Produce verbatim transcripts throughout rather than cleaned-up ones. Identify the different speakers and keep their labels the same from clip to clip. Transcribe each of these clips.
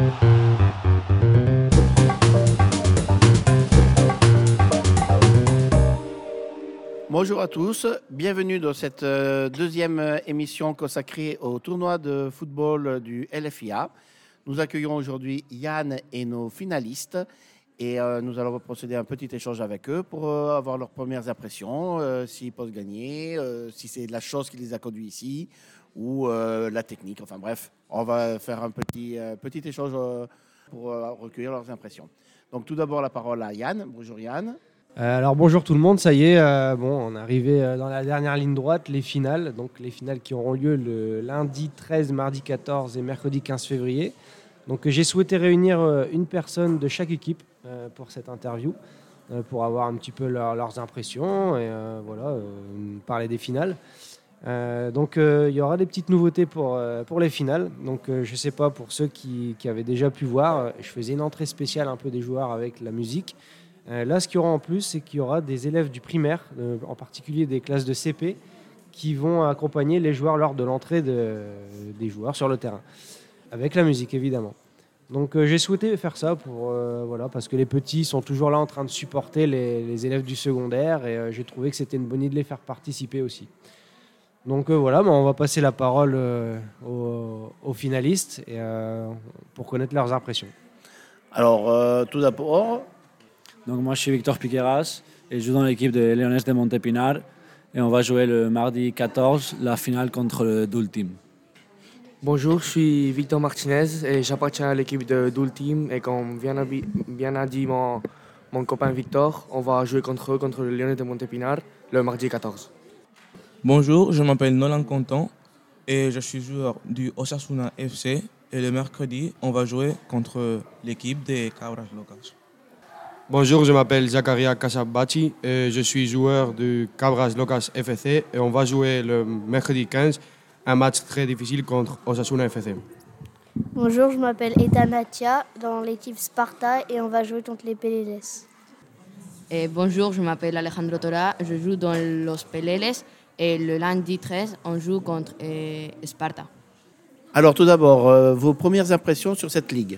Speaker 1: Bonjour à tous, bienvenue dans cette euh, deuxième euh, émission consacrée au tournoi de football du L F I A. Nous accueillons aujourd'hui Yann et nos finalistes et euh, nous allons procéder à un petit échange avec eux pour euh, avoir leurs premières impressions, euh, s'ils peuvent gagner, euh, si c'est la chose qui les a conduits ici ou euh, la technique. Enfin bref, on va faire un petit, euh, petit échange euh, pour euh, recueillir leurs impressions. Donc tout d'abord la parole à Yann. Bonjour Yann.
Speaker 2: Euh, alors bonjour tout le monde, ça y est, euh, bon, on est arrivé euh, dans la dernière ligne droite, les finales, donc les finales qui auront lieu le lundi treize, mardi quatorze et mercredi quinze février. Donc euh, j'ai souhaité réunir euh, une personne de chaque équipe euh, pour cette interview, euh, pour avoir un petit peu leur, leurs impressions et euh, voilà, euh, parler des finales. Euh, donc euh, il y aura des petites nouveautés pour, euh, pour les finales. Donc euh, je sais pas, pour ceux qui, qui avaient déjà pu voir, euh, je faisais une entrée spéciale un peu des joueurs avec la musique. Euh, là, ce qu'il y aura en plus, c'est qu'il y aura des élèves du primaire, euh, en particulier des classes de C P, qui vont accompagner les joueurs lors de l'entrée de, des joueurs sur le terrain, avec la musique évidemment. Donc euh, j'ai souhaité faire ça pour, euh, voilà, parce que les petits sont toujours là en train de supporter les, les élèves du secondaire et euh, j'ai trouvé que c'était une bonne idée de les faire participer aussi. Donc euh, voilà, bah, on va passer la parole euh, aux, aux finalistes et, euh, pour connaître leurs impressions.
Speaker 1: Alors euh, tout d'abord...
Speaker 3: Donc moi je suis Victor Piqueras et je joue dans l'équipe de Leones de Montepinar et on va jouer le mardi quatorze la finale contre le Doul Team.
Speaker 4: Bonjour, je suis Victor Martinez et j'appartiens à l'équipe de Doul Team et comme bien a, bien a dit mon, mon copain Victor, on va jouer contre eux, contre le Leones de Montepinar le mardi quatorze.
Speaker 5: Bonjour, je m'appelle Nolan Contant et je suis joueur du Osasuna F C et le mercredi on va jouer contre l'équipe des Cabras Locas.
Speaker 6: Bonjour, je m'appelle Zakaria Kasabachi et je suis joueur du Cabras Locas F C et on va jouer le mercredi quinze un match très difficile contre Osasuna F C.
Speaker 7: Bonjour, je m'appelle Ethan Atia dans l'équipe Sparta et on va jouer contre les Peleles.
Speaker 8: Et bonjour, je m'appelle Alejandro Tora, je joue dans los Peleles et le lundi treize on joue contre eh, Sparta.
Speaker 1: Alors tout d'abord, euh, vos premières impressions sur cette ligue?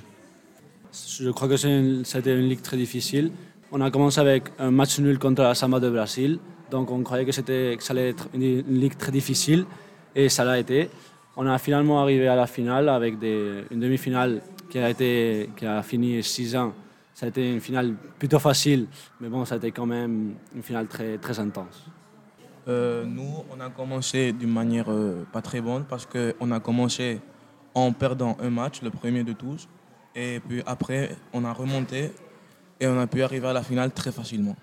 Speaker 3: Je crois que c'est une, c'était une ligue très difficile. On a commencé avec un match nul contre la Samba de Brésil, donc on croyait que, c'était, que ça allait être une, une ligue très difficile et ça l'a été. On a finalement arrivé à la finale avec des, une demi-finale qui a, été, qui a fini six un. Ça a été une finale plutôt facile, mais bon, ça a été quand même une finale très, très intense.
Speaker 5: Euh, nous, on a commencé d'une manière euh, pas très bonne parce qu'on a commencé en perdant un match, le premier de tous. Et puis après, on a remonté et on a pu arriver à la finale très facilement.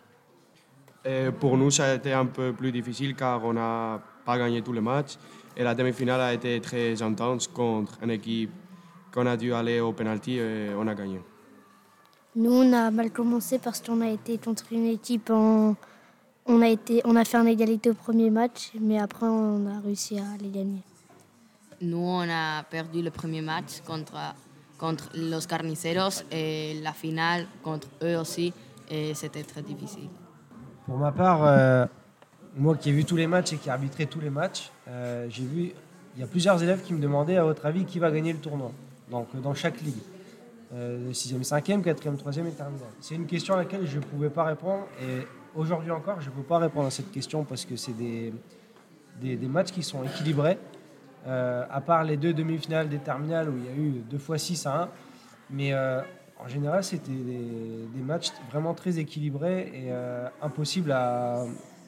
Speaker 6: Et pour nous, ça a été un peu plus difficile car on n'a pas gagné tous les matchs. Et la demi-finale a été très intense contre une équipe qu'on a dû aller au penalty et on a gagné.
Speaker 7: Nous, on a mal commencé parce qu'on a été contre une équipe en... On a, été... on a fait une égalité au premier match, mais après, on a réussi à les gagner.
Speaker 8: Nous, on a perdu le premier match contre... contre los Carniceros et la finale contre eux aussi et c'était très difficile.
Speaker 2: Pour ma part, euh, moi qui ai vu tous les matchs et qui ai arbitré tous les matchs, euh, j'ai vu, il y a plusieurs élèves qui me demandaient à votre avis qui va gagner le tournoi, donc dans chaque ligue, euh, sixième, cinquième, quatrième, troisième et terminale. C'est une question à laquelle je ne pouvais pas répondre et aujourd'hui encore je ne peux pas répondre à cette question parce que c'est des, des, des matchs qui sont équilibrés. Euh, à part les deux demi-finales des terminales où il y a eu deux fois six à un. Mais euh, en général, c'était des, des matchs vraiment très équilibrés et euh, impossible à,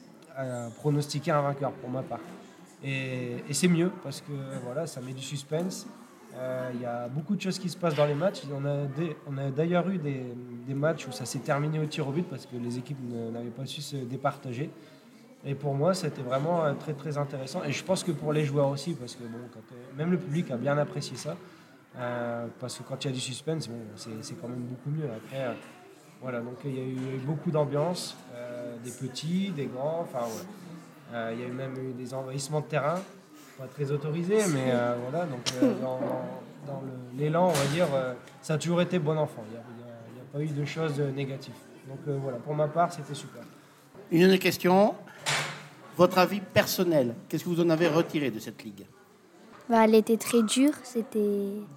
Speaker 2: à pronostiquer un vainqueur pour ma part. Et, et c'est mieux parce que voilà, ça met du suspense. Euh, il y a beaucoup de choses qui se passent dans les matchs. On a, des, on a d'ailleurs eu des, des matchs où ça s'est terminé au tir au but parce que les équipes ne, n'avaient pas su se départager. Et pour moi, c'était vraiment très très intéressant. Et je pense que pour les joueurs aussi, parce que bon, quand, euh, même le public a bien apprécié ça. Euh, parce que quand il y a du suspense, bon, c'est, c'est quand même beaucoup mieux. Après, euh, voilà, donc il y a eu beaucoup d'ambiance, euh, des petits, des grands. Enfin, ouais. euh, il y a eu même eu des envahissements de terrain, pas très autorisés, mais euh, voilà. Donc euh, dans, dans, dans le, l'élan, on va dire, euh, ça a toujours été bon enfant. Il n'y a, a, a pas eu de choses négatives. Donc euh, voilà, pour ma part, c'était super.
Speaker 1: Une autre question. Votre avis personnel, qu'est-ce que vous en avez retiré de cette ligue?
Speaker 7: Bah, elle était très dure, c'était...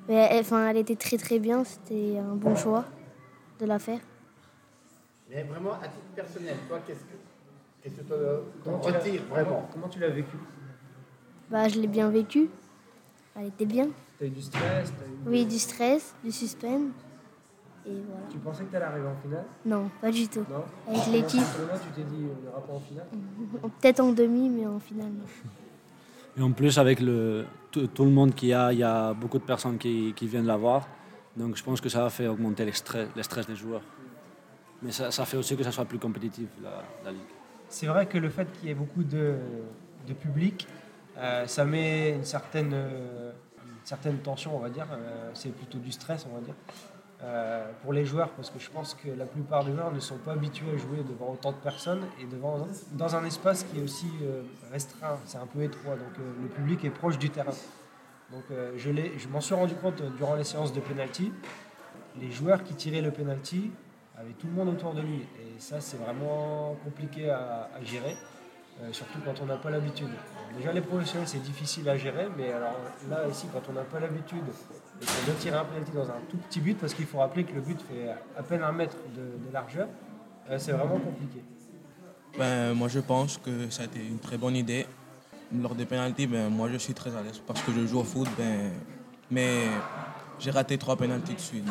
Speaker 7: Mais elle, enfin, elle était très très bien, c'était un bon choix de la faire.
Speaker 1: Mais vraiment, à titre personnel, toi, qu'est-ce que, qu'est-ce que tu
Speaker 2: Comment tu l'as-
Speaker 1: retires vraiment?
Speaker 2: Comment tu l'as vécu?
Speaker 7: Bah, je l'ai bien vécu. Elle était bien.
Speaker 2: T'as eu du stress? T'as eu...
Speaker 7: Oui, du stress, du suspense. Et voilà.
Speaker 2: Tu pensais que t'allais arriver en finale?
Speaker 7: Non, pas du tout.
Speaker 2: Non?
Speaker 7: Avec l'équipe,
Speaker 2: Là, tu t'es dit, on n'ira pas en finale?
Speaker 7: peut-être en demi, mais en finale, non.
Speaker 3: Et en plus, avec le, tout, tout le monde qu'il y a, il y a beaucoup de personnes qui, qui viennent la voir. Donc je pense que ça va faire augmenter le stress, le stress des joueurs. Mais ça, ça fait aussi que ça soit plus compétitif, la, la Ligue.
Speaker 2: C'est vrai que le fait qu'il y ait beaucoup de, de public, euh, ça met une certaine, euh, une certaine tension, on va dire. Euh, c'est plutôt du stress, on va dire, euh, pour les joueurs, parce que je pense que la plupart des joueurs ne sont pas habitués à jouer devant autant de personnes et devant, dans un espace qui est aussi euh, restreint, c'est un peu étroit, donc euh, le public est proche du terrain. Donc euh, je, l'ai, je m'en suis rendu compte euh, durant les séances de penalty. Les joueurs qui tiraient le penalty avaient tout le monde autour de lui. Et ça, c'est vraiment compliqué à, à gérer, euh, surtout quand on n'a pas l'habitude. Déjà, les professionnels, c'est difficile à gérer, mais alors là, ici, quand on n'a pas l'habitude et qu'on doit tirer un penalty dans un tout petit but, parce qu'il faut rappeler que le but fait à peine un mètre de, de largeur, euh, c'est vraiment compliqué.
Speaker 5: Ben, moi, je pense que ça a été une très bonne idée. Lors des pénaltys, ben, moi, je suis très à l'aise parce que je joue au foot, ben, mais j'ai raté trois pénaltys de suite.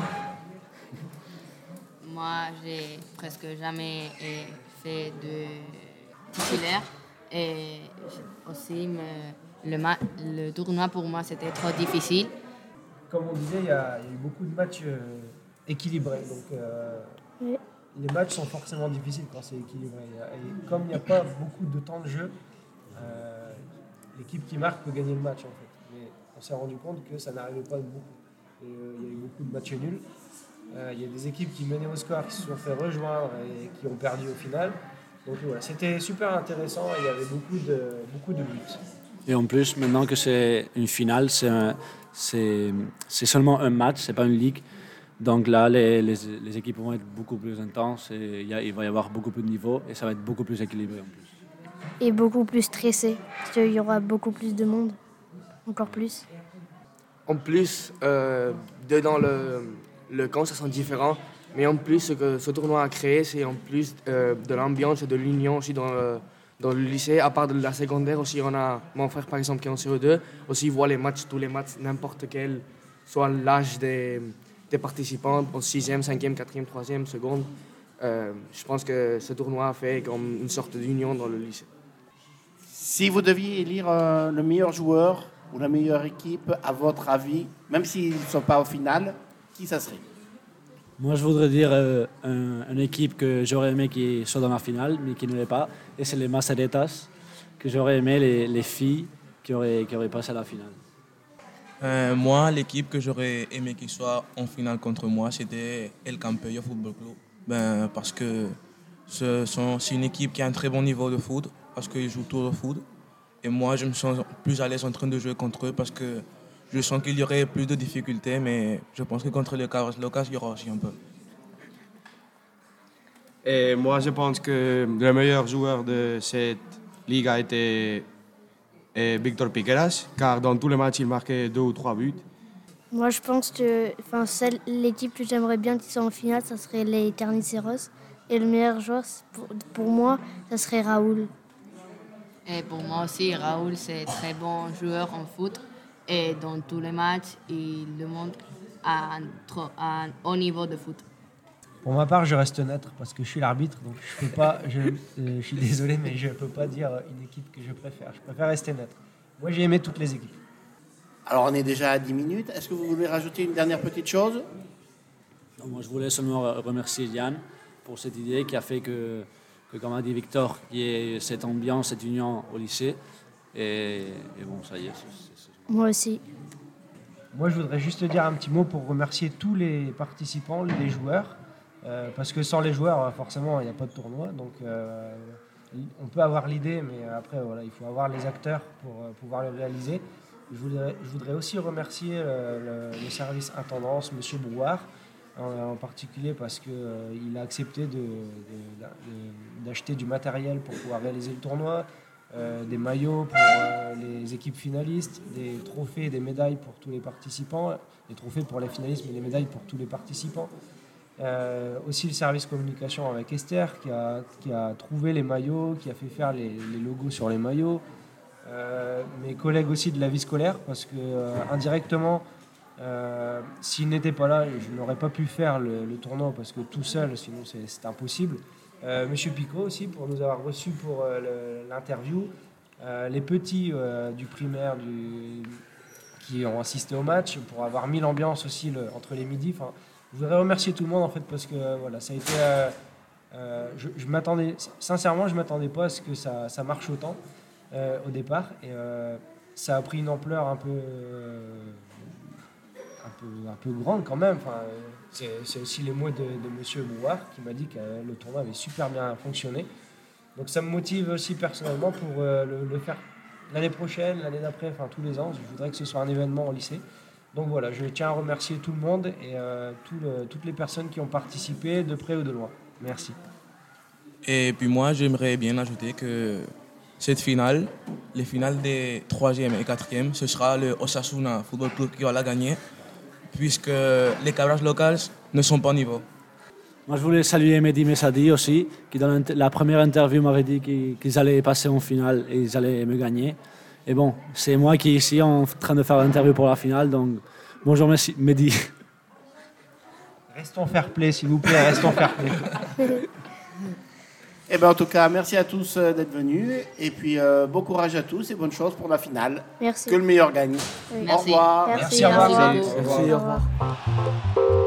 Speaker 8: Moi, j'ai presque jamais eh, fait de titulaire. Et aussi, me- le, ma- le tournoi pour moi, c'était trop difficile.
Speaker 2: Comme on disait, il y, a il y a eu beaucoup de matchs euh, équilibrés. Donc, euh,
Speaker 7: Oui.
Speaker 2: les matchs sont forcément difficiles quand c'est équilibré. Et comme il n'y a pas beaucoup de temps de jeu, euh, l'équipe qui marque peut gagner le match en fait. Mais on s'est rendu compte que ça n'arrivait pas beaucoup. Et, euh, il y a eu beaucoup de matchs nuls. Euh, il y a des équipes qui menaient au score, qui se sont fait rejoindre et qui ont perdu au final. Donc voilà, c'était super intéressant et il y avait beaucoup de, beaucoup de buts.
Speaker 3: Et en plus, maintenant que c'est une finale, c'est, un- c'est, c'est seulement un match, c'est pas une ligue. Donc là, les, les, les équipes vont être beaucoup plus intenses et il, y a- il va y avoir beaucoup plus de niveaux et ça va être beaucoup plus équilibré en plus.
Speaker 7: Et beaucoup plus stressé, parce qu'il y aura beaucoup plus de monde. Encore plus.
Speaker 4: En plus, euh, dedans le, le camp, ça sent différent. Mais en plus, ce que ce tournoi a créé, c'est en plus euh, de l'ambiance et de l'union aussi dans le, dans le lycée. À part de la secondaire aussi, on a mon frère par exemple qui est en C E deux. Aussi, il voit les matchs, tous les matchs, n'importe quel, soit l'âge des, des participants, en sixième, cinquième, quatrième, troisième, seconde. Euh, je pense que ce tournoi a fait comme une sorte d'union dans le lycée.
Speaker 1: Si vous deviez élire euh, le meilleur joueur ou la meilleure équipe, à votre avis, même s'ils ne sont pas au final, qui ça serait?
Speaker 3: Moi, je voudrais dire euh, un- une équipe que j'aurais aimé qui soit dans la finale, mais qui ne l'est pas. Et c'est les Maceretas, que j'aurais aimé les, les filles qui auraient, qui auraient passé à la finale.
Speaker 5: Euh, moi, l'équipe que j'aurais aimé qu'il soit en finale contre moi, c'était El Campello Football Club. Ben, parce que ce sont- c'est une équipe qui a un très bon niveau de foot, parce qu'ils jouent tout au foot. Et moi, je me sens plus à l'aise en train de jouer contre eux, parce que je sens qu'il y aurait plus de difficultés, mais je pense que contre le Carlos Locas, il y aura aussi un peu.
Speaker 6: Et moi, je pense que le meilleur joueur de cette ligue a été eh, Victor Piqueras, car dans tous les matchs, il marquait deux ou trois buts.
Speaker 7: Moi, je pense que enfin, celle, l'équipe que j'aimerais bien qu'ils soient en finale, ça serait les Carniceros. Et le meilleur joueur, c'est pour, pour moi, ça serait Raoul.
Speaker 8: Et pour moi aussi, Raoul, c'est un très bon joueur en foot. Et dans tous les matchs, il le montre à un, trop- à un haut niveau de foot.
Speaker 2: Pour ma part, je reste neutre parce que je suis l'arbitre, donc je peux pas. Je, euh, je suis désolé, mais je peux pas dire une équipe que je préfère. Je préfère rester neutre. Moi, j'ai aimé toutes les équipes.
Speaker 1: Alors, on est déjà à dix minutes. Est-ce que vous voulez rajouter une dernière petite chose?
Speaker 3: Donc, moi, je voulais seulement re- remercier Yann pour cette idée qui a fait que, que comme a dit Victor, qu'il y ait cette ambiance, cette union au lycée. Et, et bon, ça y est. c'est- c'est-
Speaker 7: Moi aussi.
Speaker 2: Moi, je voudrais juste dire un petit mot pour remercier tous les participants, les joueurs, euh, parce que sans les joueurs, forcément, il n'y a pas de tournoi. Donc, euh, on peut avoir l'idée, mais après, voilà, il faut avoir les acteurs pour euh, pouvoir le réaliser. Je voudrais, je voudrais aussi remercier euh, le, le service intendance, M. Brouard, en, en particulier parce qu'il euh, a accepté de- de- de- d'acheter du matériel pour pouvoir réaliser le tournoi. euh, des maillots pour euh, les équipes finalistes, des trophées et des médailles pour tous les participants, des trophées pour les finalistes mais des médailles pour tous les participants. Euh, aussi le service communication avec Esther qui a, qui a trouvé les maillots, qui a fait faire les, les logos sur les maillots. Euh, mes collègues aussi de la vie scolaire parce que euh, indirectement, euh, s'ils n'étaient pas là, je n'aurais pas pu faire le, le tournoi parce que tout seul, sinon c'est, c'est impossible. Euh, Monsieur Picot aussi pour nous avoir reçus pour euh, le, l'interview. Euh, les petits euh, du primaire du, qui ont assisté au match pour avoir mis l'ambiance aussi le, entre les midis. Enfin, je voudrais remercier tout le monde en fait parce que euh, voilà, ça a été. Euh, euh, je, je m'attendais, sincèrement, je m'attendais pas à ce que ça, ça marche autant euh, au départ et euh, ça a pris une ampleur un peu, euh, un peu, un peu grande quand même. Enfin, c'est, c'est aussi les mots de, de Monsieur Brouard qui m'a dit que euh, le tournoi avait super bien fonctionné. Donc ça me motive aussi personnellement pour euh, le, le faire l'année prochaine, l'année d'après, enfin tous les ans. Je voudrais que ce soit un événement au lycée. Donc voilà, je tiens à remercier tout le monde et euh, tout le, toutes les personnes qui ont participé de près ou de loin. Merci.
Speaker 5: Et puis moi, j'aimerais bien ajouter que cette finale, les finales des troisième et quatrième, ce sera le Osasuna Football Club qui va la gagner, puisque les Cabras locales ne sont pas au niveau.
Speaker 3: Moi, je voulais saluer Mehdi Messadi aussi, qui dans la première interview m'avait dit qu'ils allaient passer en finale et ils allaient me gagner. Et bon, c'est moi qui est ici en train de faire l'interview pour la finale, donc bonjour Mehdi.
Speaker 2: Restons fair play, s'il vous plaît, restons fair play.
Speaker 1: Eh ben, en tout cas, merci à tous euh, d'être venus. Et puis, euh, bon courage à tous et bonne chance pour la finale.
Speaker 7: Merci.
Speaker 1: Que le meilleur gagne.
Speaker 7: Oui.
Speaker 1: Au revoir.
Speaker 7: Merci,
Speaker 2: Merci, au revoir.
Speaker 7: Merci,
Speaker 3: Merci,
Speaker 7: au
Speaker 3: au
Speaker 7: revoir.